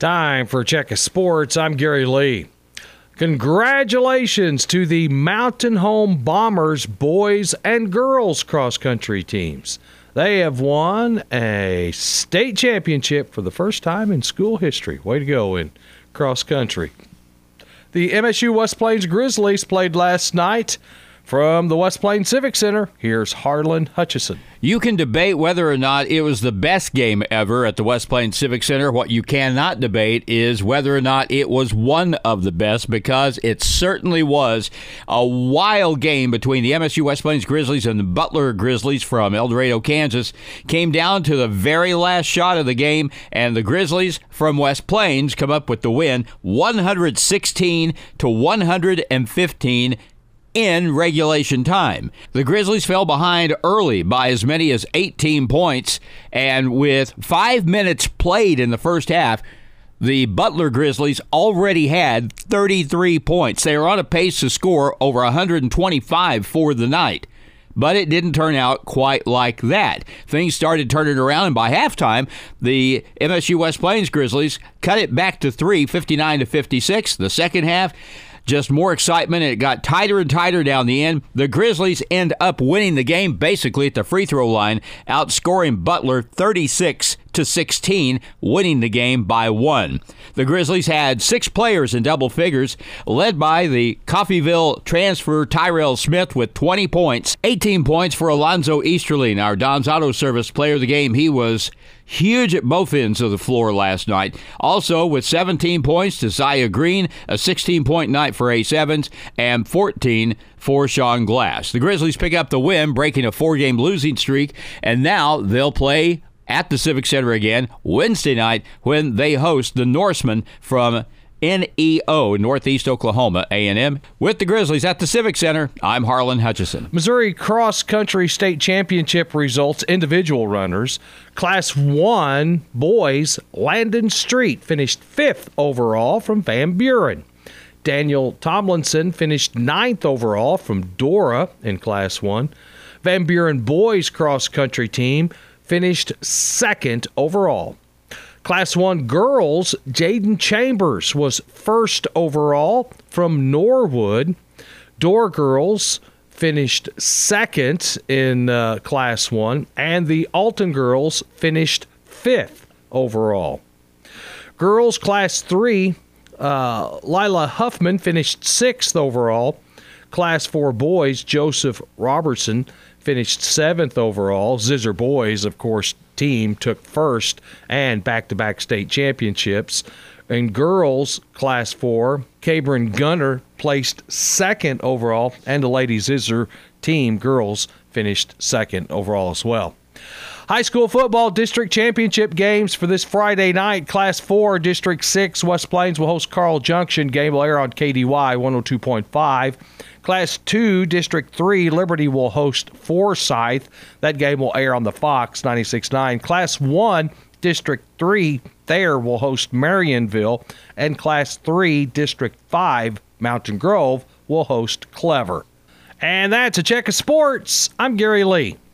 Time for Check of Sports. I'm Gary Lee. Congratulations to the Mountain Home Bombers boys and girls cross-country teams. They have won a state championship for the first time in school history. Way to go in cross-country. The MSU West Plains Grizzlies played last night. From the West Plains Civic Center, here's Harlan Hutchison. You can debate whether or not it was the best game ever at the West Plains Civic Center. What you cannot debate is whether or not it was one of the best, because it certainly was a wild game between the MSU West Plains Grizzlies and the Butler Grizzlies from El Dorado, Kansas. Came down to the very last shot of the game, and the Grizzlies from West Plains come up with the win, 116-115. In regulation time. The Grizzlies fell behind early by as many as 18 points, and with 5 minutes played in the first half, the Butler Grizzlies already had 33 points. They were on a pace to score over 125 for the night. But it didn't turn out quite like that. Things started turning around, and by halftime, the MSU West Plains Grizzlies cut it back to 3, 59-56. The second half, just more excitement, and it got tighter and tighter down the end. The Grizzlies end up winning the game basically at the free throw line, outscoring Butler 36-16, winning the game by 1. The Grizzlies had 6 players in double figures, led by the Coffeyville transfer Tyrell Smith with 20 points. 18 points for Alonzo Easterling, our Don's Auto Service player of the game. He was huge at both ends of the floor last night. Also with 17 points to Zaya Green, a 16-point night for Ace Evans, and 14 for Sean Glass. The Grizzlies pick up the win, breaking a 4-game losing streak, and now they'll play at the Civic Center again Wednesday night when they host the Norsemen from NEO, Northeast Oklahoma A&M. With the Grizzlies at the Civic Center, I'm Harlan Hutchison. Missouri Cross Country State Championship results, individual runners. Class 1 boys, Landon Street finished 5th overall from Van Buren. Daniel Tomlinson finished 9th overall from Dora in Class 1. Van Buren boys cross country team finished 2nd overall. Class 1 girls, Jaden Chambers was 1st overall from Norwood. Door girls finished 2nd in Class 1, and the Alton girls finished 5th overall. Girls Class 3, Lila Huffman finished 6th overall. Class 4 boys, Joseph Robertson finished 7th overall. Zizzer boys, of course, team took 1st and back-to-back state championships. In girls, Class 4, Cabrin Gunner placed 2nd overall, and the Lady Zizzer team girls finished 2nd overall as well. High school football district championship games for this Friday night. Class 4, District 6, West Plains will host Carl Junction. Game will air on KDY 102.5. Class 2, District 3, Liberty will host Forsyth. That game will air on the Fox 96.9. Class 1, District 3, Thayer will host Marionville. And Class 3, District 5, Mountain Grove will host Clever. And that's a check of sports. I'm Gary Lee.